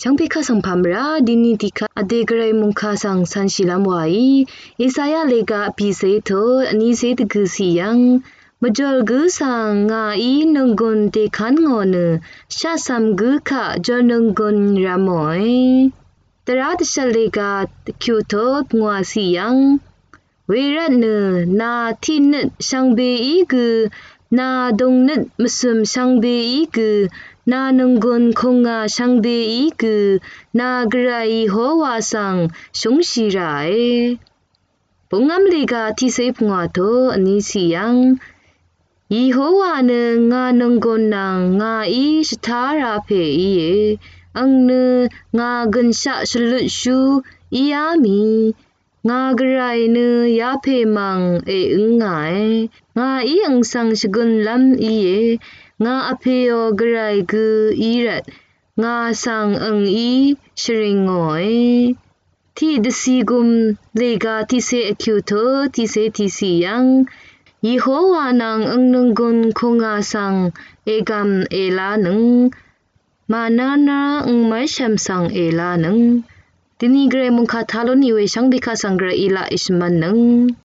ช่างพิฆาสังพามราดินิติคาอเดกเรมุงคาสังสันชิลามวายอิสายาเลกาพิเศษโตอันนี้เศษกุสิยังมจอลกุสังงาอีนงกุนเตคันงอนชาสัมกุขะจอนงกุนรามอยตราดชเลกาคิวโตงัวสิยังเวรัตเนนาทินชังเบอีกุนาดงนมสุมชังเบอีกุนานงกุนคงงาชังเบอีกุนากรายโฮวาสังชงชิรายปุงอัมเลกาทิเซพงาโตอันนี้สิยังยีโฮวาเนงานงกุนนางงาอีสทาราเพอีเยอังเนงากันชะชลุชูอียามีงากรายเนยาเพมังเอึงไงงาอีอังสังชกุนลัมอีเยงาอเพโอกรายกุอีรัดงาสังอังอีชริงงอยที่ดสีกุมเลกาที่เซอคิวโตที่เซที่สียังยีโฮวานังอังนงกุนคงอาสังเอกัมเอลานึงมานานาอังไม่ชัมสังเอลานึงทีนี้เกรมุงคาทาโลนิเวชังบิคาสังเกรอีลาอิสมันนึง